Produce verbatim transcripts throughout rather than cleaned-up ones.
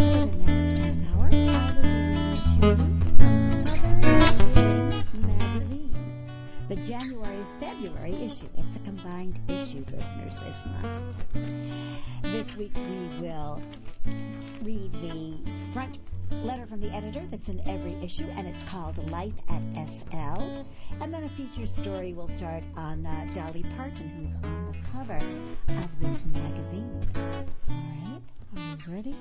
For the next half hour, I will be reading to you from Southern Living magazine, the January-February issue. It's a combined issue, listeners, this month. This week we will read the front letter from the editor that's in every issue, and it's called Life at S L. And then a feature story will start on uh, Dolly Parton, who's on the cover of this magazine. All right, are you ready?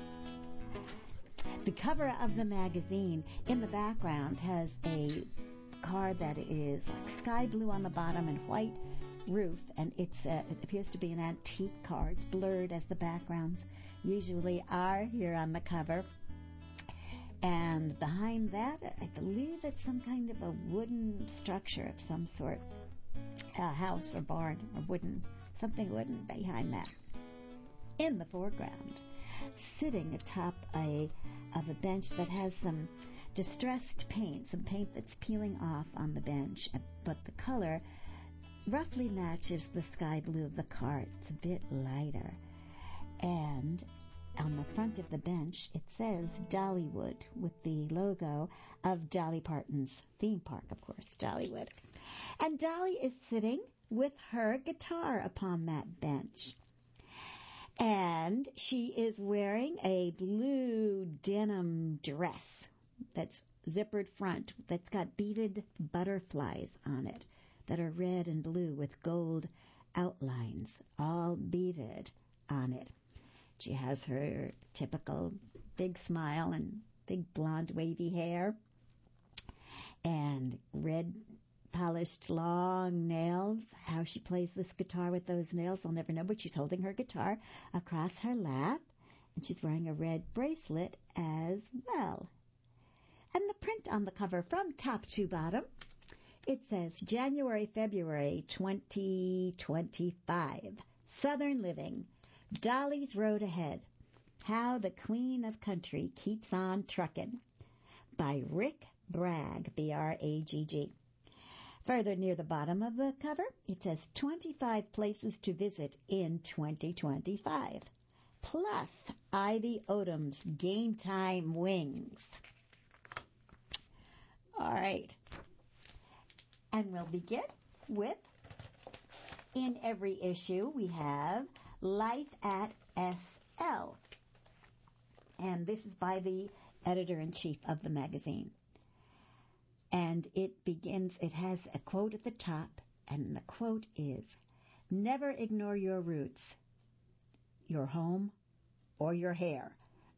The cover of the magazine in the background has a car that is like sky blue on the bottom and white roof, and it's uh, it appears to be an antique car. It's blurred as the backgrounds usually are here on the cover. And behind that, I believe it's some kind of a wooden structure of some sort, a house or barn or wooden, something wooden behind that. In the foreground, sitting atop a of a bench that has some distressed paint, some paint that's peeling off on the bench, but the color roughly matches the sky blue of the car. It's a bit lighter. And on the front of the bench, it says Dollywood with the logo of Dolly Parton's theme park, of course, Dollywood. And Dolly is sitting with her guitar upon that bench. And she is wearing a blue denim dress that's zippered front, that's got beaded butterflies on it that are red and blue with gold outlines, all beaded on it. She has her typical big smile and big blonde wavy hair and red polished long nails. How she plays this guitar with those nails, I'll never know, but she's holding her guitar across her lap, and she's wearing a red bracelet as well. And the print on the cover from top to bottom, it says January, February twenty twenty-five. Southern Living, Dolly's Road Ahead, How the Queen of Country Keeps on Truckin', by Rick Bragg, B R A G G. Further near the bottom of the cover, it says twenty-five places to visit in twenty twenty-five, plus Ivy Odom's Game Time Wings. All right. And we'll begin with, in every issue, we have Life at S L. And this is by the editor-in-chief of the magazine. And it begins, it has a quote at the top, and the quote is, "Never ignore your roots, your home, or your hair."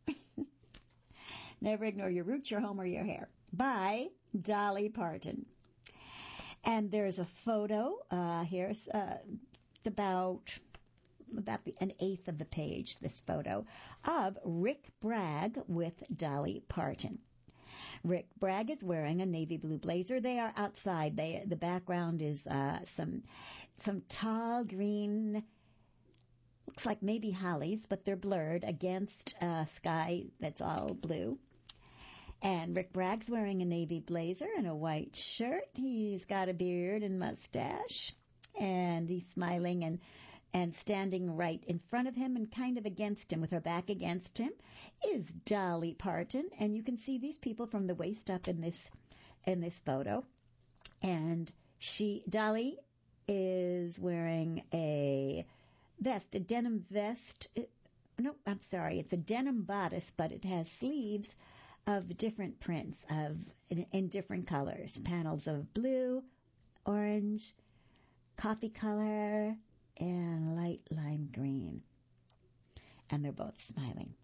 Never ignore your roots, your home, or your hair, by Dolly Parton. And there's a photo uh, here. Uh, it's about about the, an eighth of the page, this photo, of Rick Bragg with Dolly Parton. Rick Bragg is wearing a navy blue blazer. They are outside. They, the background is uh, some some tall green, looks like maybe hollies, but they're blurred against uh, sky that's all blue. And Rick Bragg's wearing a navy blazer and a white shirt. He's got a beard and mustache, and he's smiling and and standing right in front of him and kind of against him, with her back against him, is Dolly Parton. And you can see these people from the waist up in this in this photo. And she, Dolly, is wearing a vest, a denim vest. No, I'm sorry, it's a denim bodice, but it has sleeves of different prints of in, in different colors, panels of blue, orange, coffee color, and light lime green. And they're both smiling.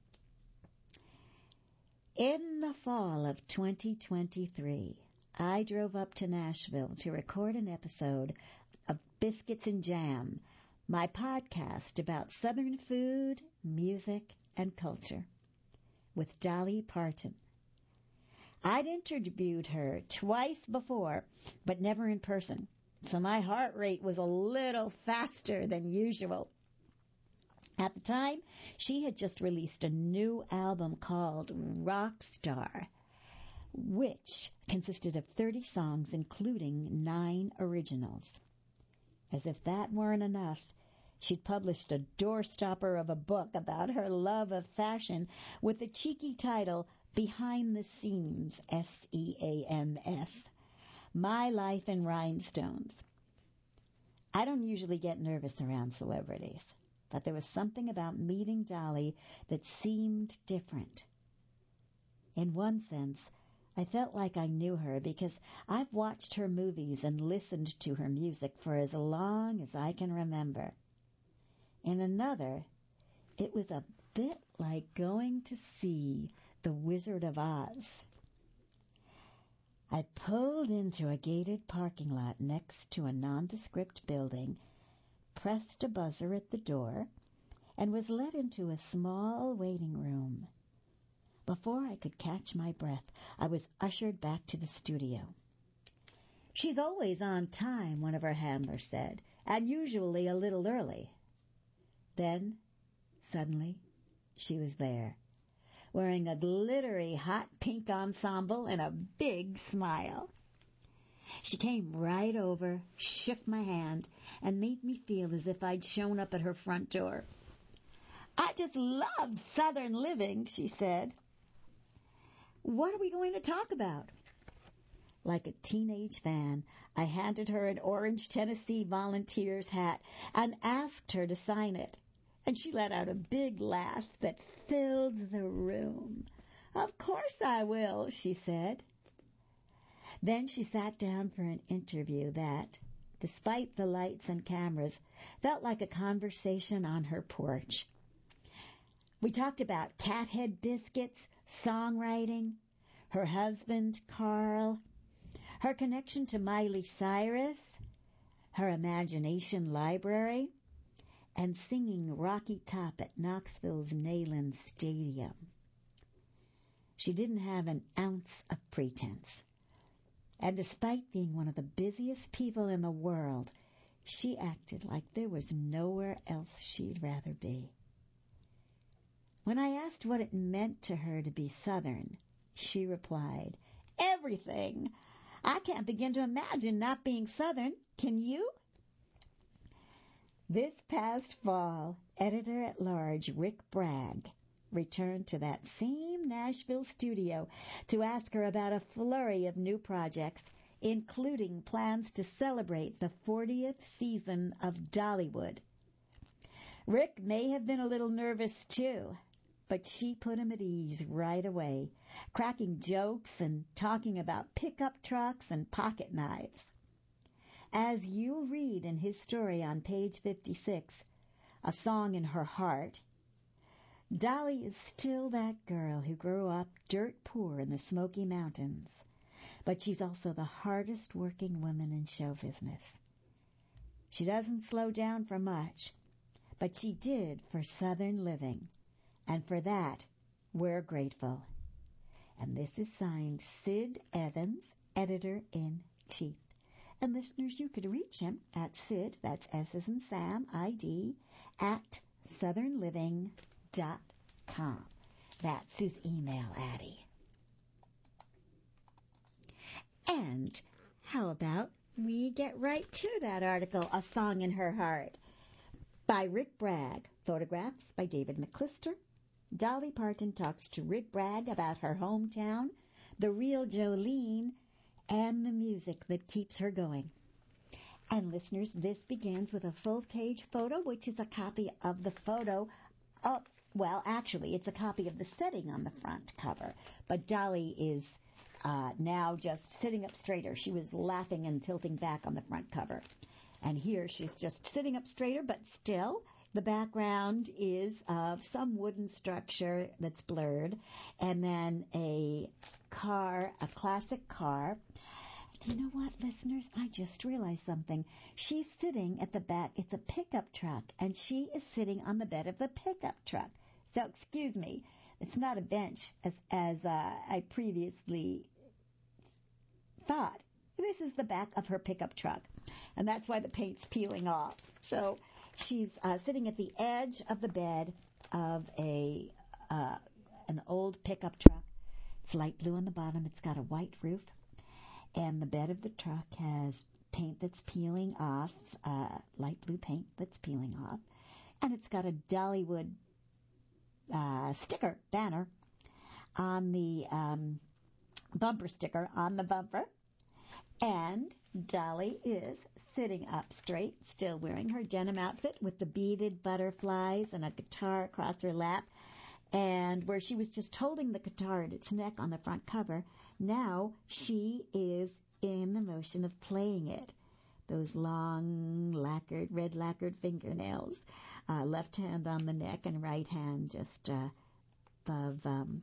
In the fall of twenty twenty-three, I drove up to Nashville to record an episode of Biscuits and Jam, my podcast about Southern food, music, and culture, with Dolly Parton. I'd interviewed her twice before, but never in person, so my heart rate was a little faster than usual. At the time, she had just released a new album called Rockstar, which consisted of thirty songs, including nine originals. As if that weren't enough, She'd published a doorstopper of a book about her love of fashion with the cheeky title Behind the Seams, S E A M S, My Life in Rhinestones. I don't usually get nervous around celebrities, but there was something about meeting Dolly that seemed different. In one sense, I felt like I knew her because I've watched her movies and listened to her music for as long as I can remember. In another, it was a bit like going to see The Wizard of Oz. I pulled into a gated parking lot next to a nondescript building, pressed a buzzer at the door, and was led into a small waiting room. Before I could catch my breath, I was ushered back to the studio. "She's always on time," one of her handlers said, "and usually a little early." Then, suddenly, she was there, wearing a glittery hot pink ensemble and a big smile. She came right over, shook my hand, and made me feel as if I'd shown up at her front door. "I just love Southern living," she said. "What are we going to talk about?" Like a teenage fan, I handed her an orange Tennessee Volunteers hat and asked her to sign it. And she let out a big laugh that filled the room. "Of course I will," she said. Then she sat down for an interview that, despite the lights and cameras, felt like a conversation on her porch. We talked about cathead biscuits, songwriting, her husband, Carl, her connection to Miley Cyrus, her imagination library, and singing Rocky Top at Knoxville's Neyland Stadium. She didn't have an ounce of pretense. And despite being one of the busiest people in the world, she acted like there was nowhere else she'd rather be. When I asked what it meant to her to be Southern, she replied, "Everything. I can't begin to imagine not being Southern. Can you?" This past fall, editor-at-large Rick Bragg returned to that same Nashville studio to ask her about a flurry of new projects, including plans to celebrate the fortieth season of Dollywood. Rick may have been a little nervous, too, but she put him at ease right away, cracking jokes and talking about pickup trucks and pocket knives. As you'll read in his story on page fifty-six, A Song in Her Heart, Dolly is still that girl who grew up dirt poor in the Smoky Mountains, but she's also the hardest working woman in show business. She doesn't slow down for much, but she did for Southern living, and for that we're grateful. And this is signed Sid Evans, Editor-in-Chief. And listeners, you could reach him at Sid, that's S as in Sam, I D, at southern living dot com. That's his email, Addie. And how about we get right to that article, A Song in Her Heart, by Rick Bragg. Photographs by David McClister. Dolly Parton talks to Rick Bragg about her hometown, the real Jolene, and the music that keeps her going. And listeners, this begins with a full-page photo, which is a copy of the photo. Oh, well, actually, it's a copy of the setting on the front cover. But Dolly is uh, now just sitting up straighter. She was laughing and tilting back on the front cover. And here she's just sitting up straighter, but still the background is of some wooden structure that's blurred, and then a car, a classic car. You know what, listeners? I just realized something. She's sitting at the back. It's a pickup truck, and she is sitting on the bed of the pickup truck. So, excuse me, it's not a bench as, as uh, I previously thought. This is the back of her pickup truck, and that's why the paint's peeling off. So she's uh, sitting at the edge of the bed of a uh, an old pickup truck. It's light blue on the bottom. It's got a white roof, and the bed of the truck has paint that's peeling off, uh, light blue paint that's peeling off, and it's got a Dollywood uh, sticker, banner, on the um, bumper sticker on the bumper. And Dolly is sitting up straight, still wearing her denim outfit with the beaded butterflies and a guitar across her lap. And where she was just holding the guitar at its neck on the front cover, now she is in the motion of playing it. Those long, lacquered, red lacquered fingernails, uh, left hand on the neck and right hand just uh, above um,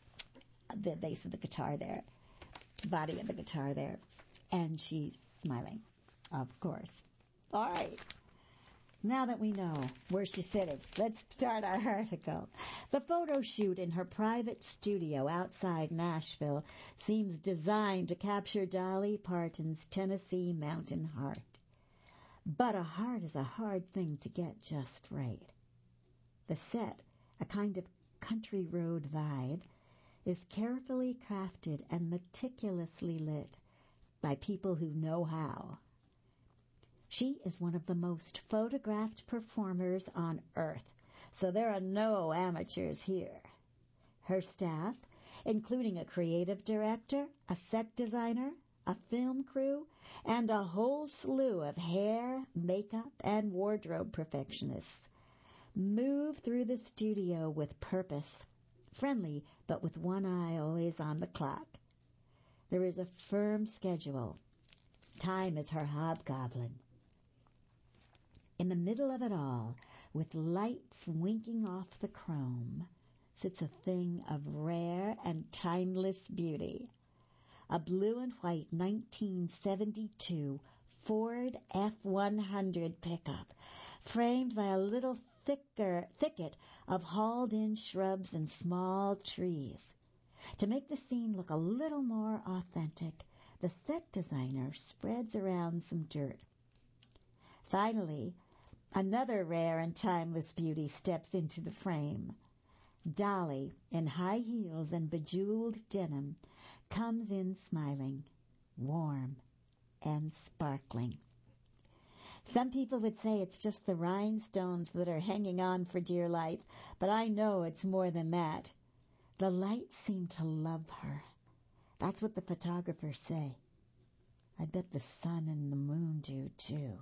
the base of the guitar there, body of the guitar there. And she's smiling, of course. All right. Now that we know where she's sitting, let's start our article. The photo shoot in her private studio outside Nashville seems designed to capture Dolly Parton's Tennessee mountain heart. But a heart is a hard thing to get just right. The set, a kind of country road vibe, is carefully crafted and meticulously lit by people who know how. She is one of the most photographed performers on earth, so there are no amateurs here. Her staff, including a creative director, a set designer, a film crew, and a whole slew of hair, makeup, and wardrobe perfectionists, move through the studio with purpose, friendly but with one eye always on the clock. There is a firm schedule. Time is her hobgoblin. In the middle of it all, with lights winking off the chrome, sits a thing of rare and timeless beauty. A blue and white nineteen seventy-two Ford F one hundred pickup, framed by a little thicker thicket of hauled-in shrubs and small trees. To make the scene look a little more authentic, the set designer spreads around some dirt. Finally, another rare and timeless beauty steps into the frame. Dolly, in high heels and bejeweled denim, comes in smiling, warm, and sparkling. Some people would say it's just the rhinestones that are hanging on for dear life, but I know it's more than that. The lights seem to love her. That's what the photographers say. I bet the sun and the moon do, too.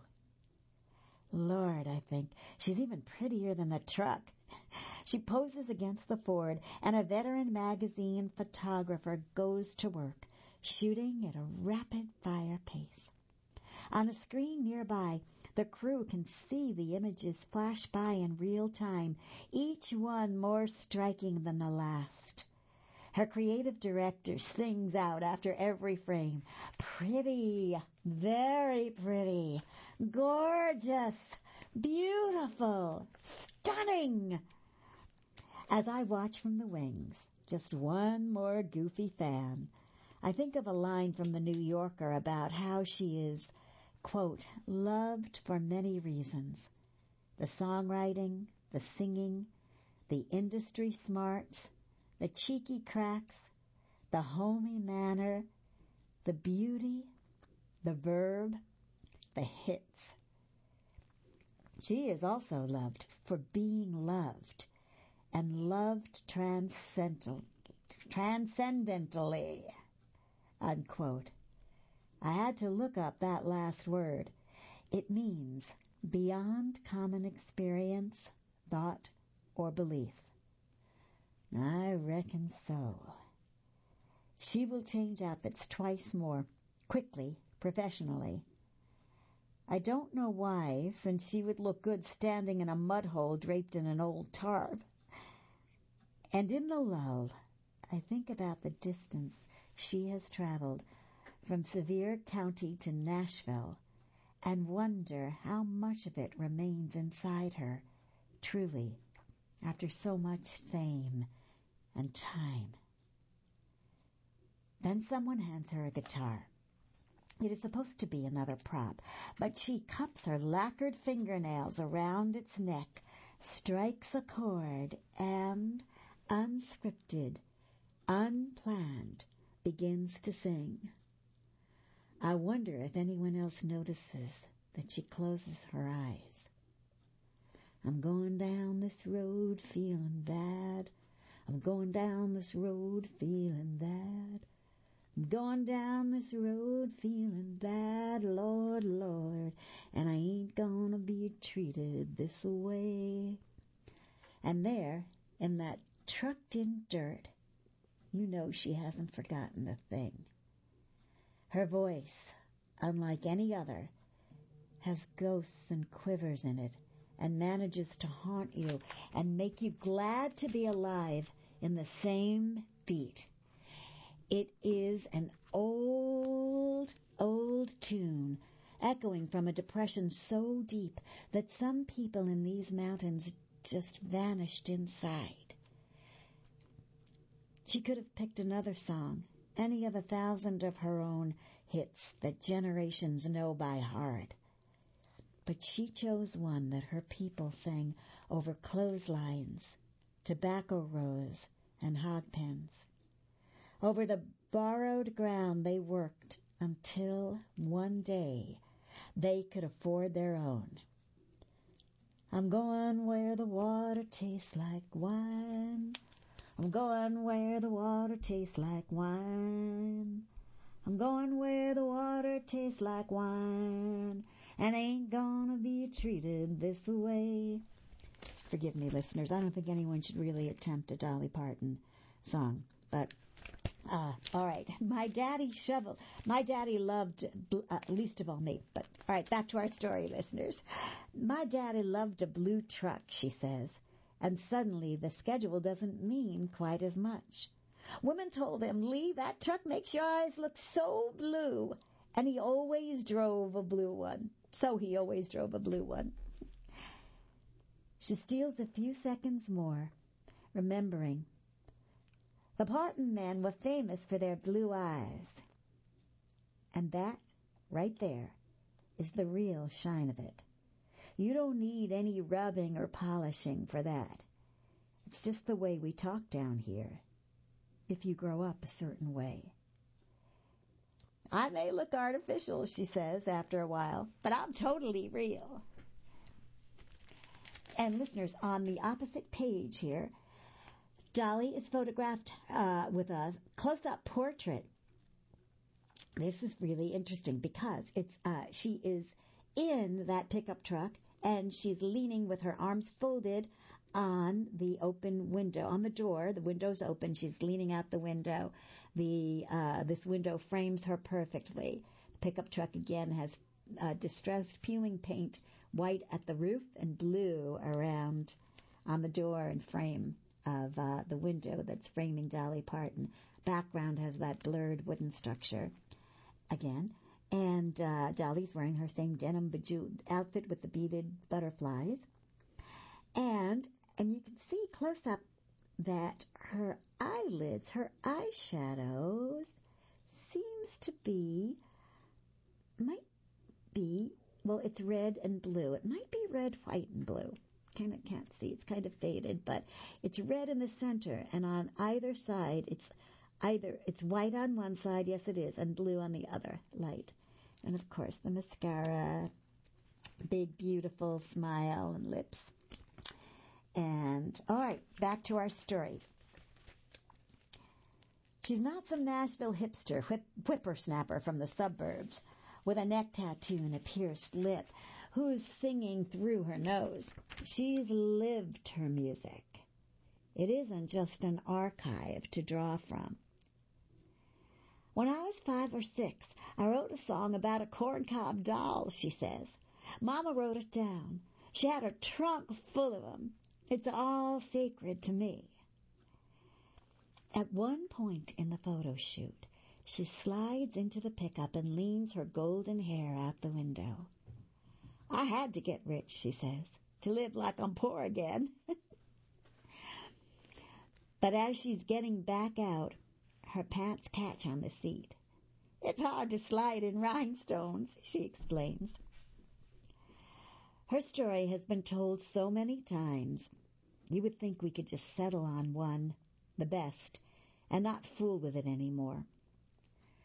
Lord, I think, she's even prettier than the truck. She poses against the Ford, and a veteran magazine photographer goes to work, shooting at a rapid-fire pace. On a screen nearby, the crew can see the images flash by in real time, each one more striking than the last. Her creative director sings out after every frame, "Pretty, very pretty, gorgeous, beautiful, stunning." As I watch from the wings, just one more goofy fan, I think of a line from the New Yorker about how she is, quote, loved for many reasons. The songwriting, the singing, the industry smarts, the cheeky cracks, the homey manner, the beauty, the verb, the hits. She is also loved for being loved, and loved transcendent, transcendentally, unquote. I had to look up that last word. It means beyond common experience, thought, or belief. I reckon so. She will change outfits twice more, quickly, professionally. I don't know why, since she would look good standing in a mud hole draped in an old tarp. And in the lull, I think about the distance she has traveled from Sevier County to Nashville, and wonder how much of it remains inside her, truly, after so much fame and time. Then someone hands her a guitar. It is supposed to be another prop, but she cups her lacquered fingernails around its neck, strikes a chord, and, unscripted, unplanned, begins to sing. I wonder if anyone else notices that she closes her eyes. I'm going down this road feeling bad. I'm going down this road feeling bad. I'm going down this road feeling bad, Lord, Lord, and I ain't gonna be treated this way. And there, in that trucked-in dirt, you know she hasn't forgotten a thing. Her voice, unlike any other, has ghosts and quivers in it, and manages to haunt you and make you glad to be alive in the same beat. It is an old, old tune, echoing from a depression so deep that some people in these mountains just vanished inside. She could have picked another song, any of a thousand of her own hits that generations know by heart. But she chose one that her people sang over clotheslines, tobacco rows, and hog pens. Over the borrowed ground they worked until one day they could afford their own. I'm going where the water tastes like wine. I'm going where the water tastes like wine. I'm going where the water tastes like wine, and ain't gonna be treated this way. Forgive me, listeners. I don't think anyone should really attempt a Dolly Parton song, but uh, all right. My daddy shoveled. My daddy loved, uh, least of all me. But all right, back to our story, listeners. My daddy loved a blue truck, she says, and suddenly the schedule doesn't mean quite as much. Women told him, Lee, that truck makes your eyes look so blue. And he always drove a blue one. So he always drove a blue one. She steals a few seconds more, remembering the Parton men were famous for their blue eyes. And that, right there, is the real shine of it. You don't need any rubbing or polishing for that. It's just the way we talk down here, if you grow up a certain way. I may look artificial, she says after a while, but I'm totally real. And listeners, on the opposite page here, Dolly is photographed uh, with a close-up portrait. This is really interesting because it's uh, she is in that pickup truck and she's leaning with her arms folded on the open window, on the door. The window's open. She's leaning out the window. The uh, this window frames her perfectly. The pickup truck again has uh, distressed peeling paint, white at the roof and blue around on the door and frame of uh, the window that's framing Dolly Parton. Background has that blurred wooden structure again. And uh, Dolly's wearing her same denim bejeweled outfit with the beaded butterflies. And and you can see close up that her eyelids, her eyeshadows, seems to be, might be, well, it's red and blue. It might be red, white, and blue. Kind of can't see. It's kind of faded, but it's red in the center, and on either side, it's either it's white on one side, yes it is, and blue on the other, light. And of course, the mascara, big, beautiful smile and lips. And, all right, back to our story. She's not some Nashville hipster, whip, whippersnapper from the suburbs with a neck tattoo and a pierced lip who's singing through her nose. She's lived her music. It isn't just an archive to draw from. When I was five or six, I wrote a song about a corncob doll, she says. Mama wrote it down. She had a trunk full of them. It's all sacred to me. At one point in the photo shoot, she slides into the pickup and leans her golden hair out the window. I had to get rich, she says, to live like I'm poor again. But as she's getting back out, her pants catch on the seat. It's hard to slide in rhinestones, she explains. Her story has been told so many times, you would think we could just settle on one, the best, and not fool with it anymore.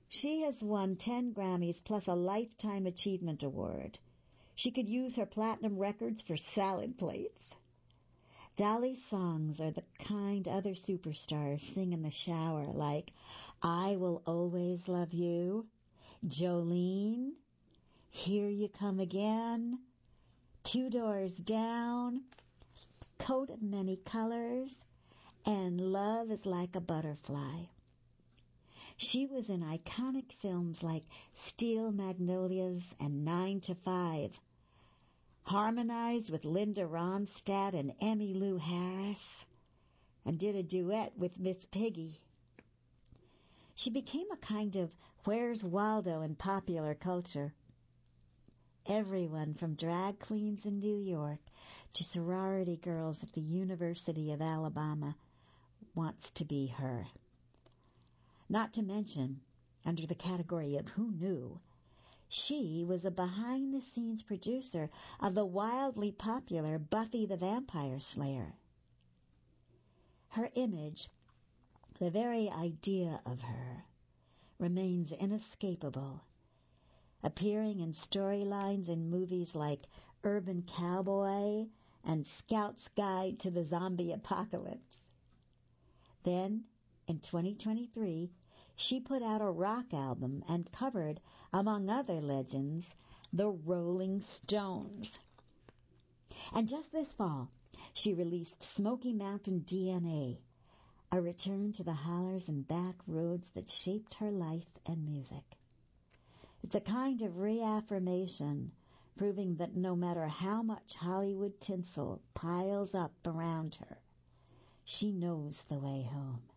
She has won ten Grammys plus a Lifetime Achievement Award. She could use her platinum records for salad plates. Dolly's songs are the kind other superstars sing in the shower, like I Will Always Love You, Jolene, Here You Come Again, Two Doors Down, Coat of Many Colors, and Love is Like a Butterfly. She was in iconic films like Steel Magnolias and Nine to Five, harmonized with Linda Ronstadt and Emmylou Harris, and did a duet with Miss Piggy. She became a kind of Where's Waldo in popular culture. Everyone from drag queens in New York to sorority girls at the University of Alabama wants to be her. Not to mention, under the category of Who Knew, she was a behind-the-scenes producer of the wildly popular Buffy the Vampire Slayer. Her image, the very idea of her, remains inescapable, appearing in storylines in movies like Urban Cowboy and Scout's Guide to the Zombie Apocalypse. Then, in twenty twenty-three, she put out a rock album and covered, among other legends, the Rolling Stones. And just this fall, she released Smoky Mountain D N A, a return to the hollers and back roads that shaped her life and music. It's a kind of reaffirmation, proving that no matter how much Hollywood tinsel piles up around her, she knows the way home.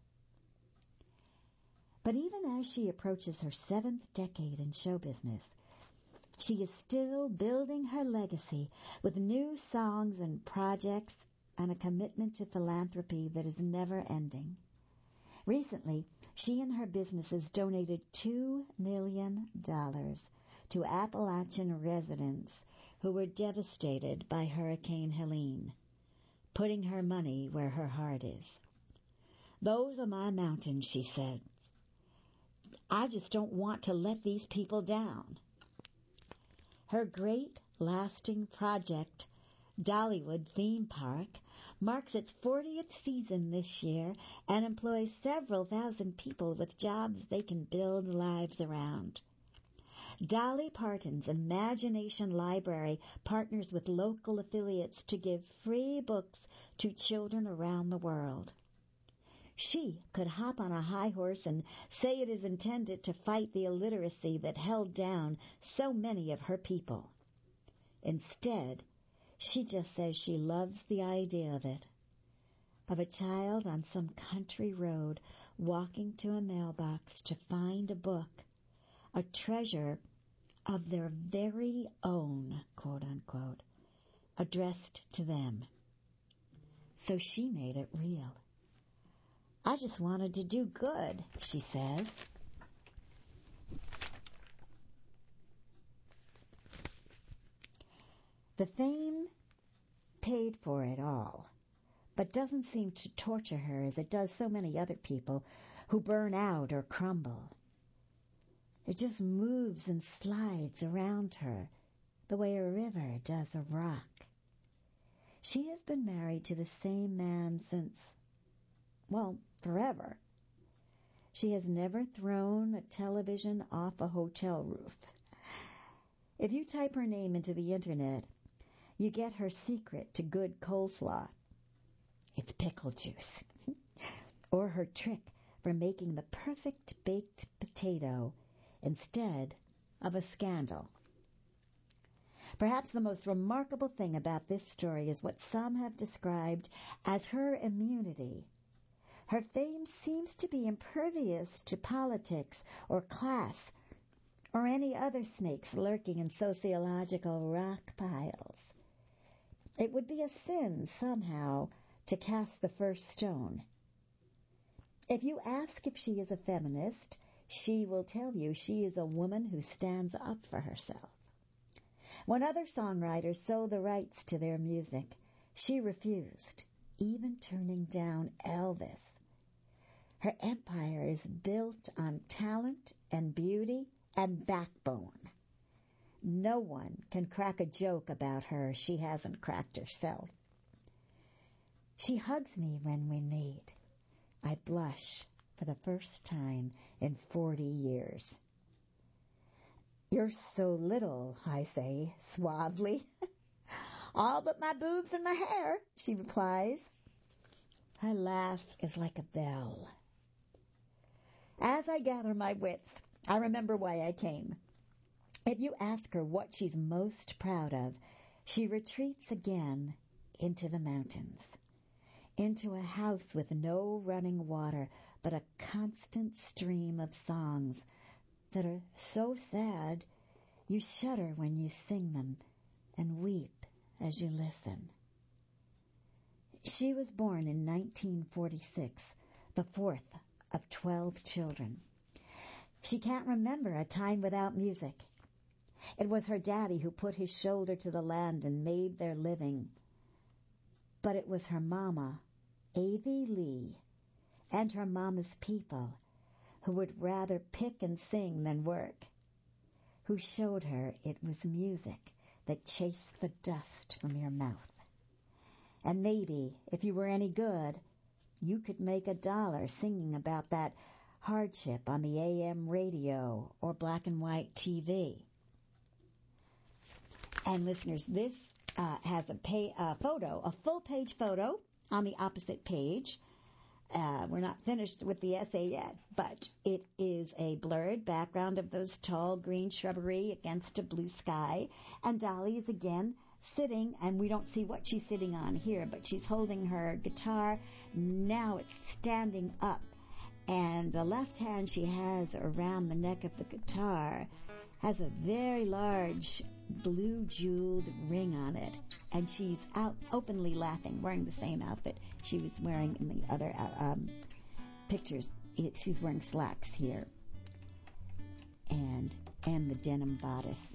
But even as she approaches her seventh decade in show business, she is still building her legacy with new songs and projects and a commitment to philanthropy that is never ending. Recently, she and her businesses donated two million dollars to Appalachian residents who were devastated by Hurricane Helene, putting her money where her heart is. Those are my mountains, she said. I just don't want to let these people down. Her great, lasting project, Dollywood Theme Park, marks its fortieth season this year and employs several thousand people with jobs they can build lives around. Dolly Parton's Imagination Library partners with local affiliates to give free books to children around the world. She could hop on a high horse and say it is intended to fight the illiteracy that held down so many of her people. Instead, she just says she loves the idea of it, of a child on some country road walking to a mailbox to find a book, a treasure of their very own, quote unquote, addressed to them. So she made it real. I just wanted to do good, she says. The fame paid for it all, but doesn't seem to torture her as it does so many other people who burn out or crumble. It just moves and slides around her the way a river does a rock. She has been married to the same man since, well, forever. She has never thrown a television off a hotel roof. If you type her name into the internet, you get her secret to good coleslaw. It's pickle juice. Or her trick for making the perfect baked potato instead of a scandal. Perhaps the most remarkable thing about this story is what some have described as her immunity. Her fame seems to be impervious to politics or class or any other snakes lurking in sociological rock piles. It would be a sin somehow to cast the first stone. If you ask if she is a feminist, she will tell you she is a woman who stands up for herself. When other songwriters sold the rights to their music, she refused, even turning down Elvis. Her empire is built on talent and beauty and backbone. No one can crack a joke about her she hasn't cracked herself. She hugs me when we meet. I blush for the first time in forty years. You're so little, I say suavely. All but my boobs and my hair, she replies. Her laugh is like a bell. As I gather my wits, I remember why I came. If you ask her what she's most proud of, she retreats again into the mountains, into a house with no running water, but a constant stream of songs that are so sad you shudder when you sing them and weep as you listen. She was born in nineteen forty-six, the fourth of twelve children. She can't remember a time without music. It was her daddy who put his shoulder to the land and made their living. But it was her mama, Avie Lee, and her mama's people who would rather pick and sing than work, who showed her it was music that chased the dust from your mouth. And maybe, if you were any good, you could make a dollar singing about that hardship on the A M radio or black and white T V. And listeners, this uh, has a pay, uh, photo, a full-page photo on the opposite page. Uh, we're not finished with the essay yet, but it is a blurred background of those tall green shrubbery against a blue sky. And Dolly is again sitting, and we don't see what she's sitting on here, but she's holding her guitar. Now it's standing up, and the left hand she has around the neck of the guitar has a very large blue jeweled ring on it, and she's out openly laughing, wearing the same outfit she was wearing in the other um, pictures. She's wearing slacks here, and and the denim bodice.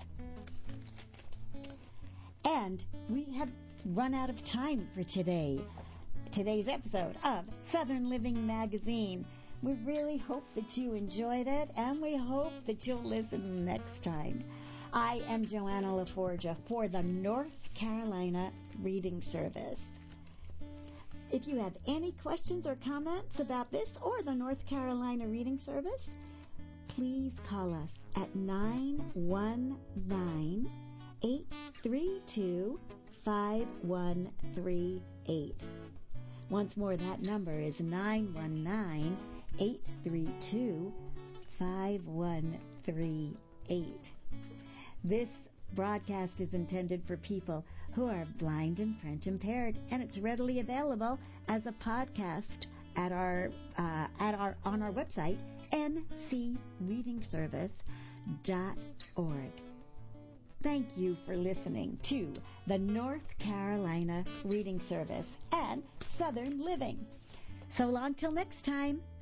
And we have run out of time for today. Today's episode of Southern Living Magazine. We really hope that you enjoyed it, and we hope that you'll listen next time. I am Joanna LaForgia for the North Carolina Reading Service. If you have any questions or comments about this or the North Carolina Reading Service, please call us at nine one nine, eight three two, five one three eight. Once more, that number is nine one nine, eight three two, five one three eight. This broadcast is intended for people who are blind and print impaired, and it's readily available as a podcast at our uh, at our on our website n c reading service dot org. Thank you for listening to the North Carolina Reading Service and Southern Living. So long till next time.